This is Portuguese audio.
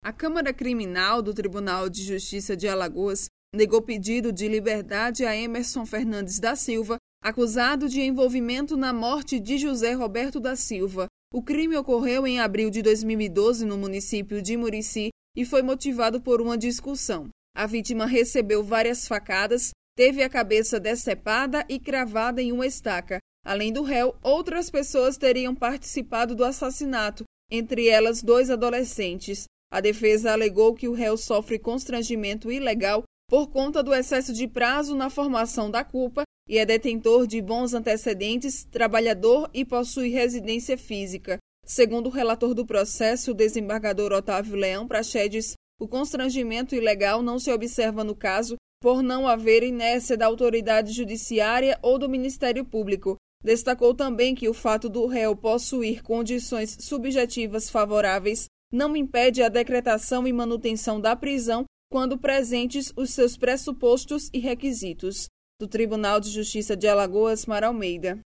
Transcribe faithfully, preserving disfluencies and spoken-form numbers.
A Câmara Criminal do Tribunal de Justiça de Alagoas negou pedido de liberdade a Emerson Fernandes da Silva, acusado de envolvimento na morte de José Roberto da Silva. O crime ocorreu em abril de dois mil e doze no município de Murici e foi motivado por uma discussão. A vítima recebeu várias facadas, teve a cabeça decepada e cravada em uma estaca. Além do réu, outras pessoas teriam participado do assassinato, entre elas dois adolescentes. A defesa alegou que o réu sofre constrangimento ilegal por conta do excesso de prazo na formação da culpa e é detentor de bons antecedentes, trabalhador e possui residência física. Segundo o relator do processo, o desembargador Otávio Leão Praxedes, o constrangimento ilegal não se observa no caso por não haver inércia da autoridade judiciária ou do Ministério Público. Destacou também que o fato do réu possuir condições subjetivas favoráveis não impede a decretação e manutenção da prisão quando presentes os seus pressupostos e requisitos. Do Tribunal de Justiça de Alagoas, Mara Almeida.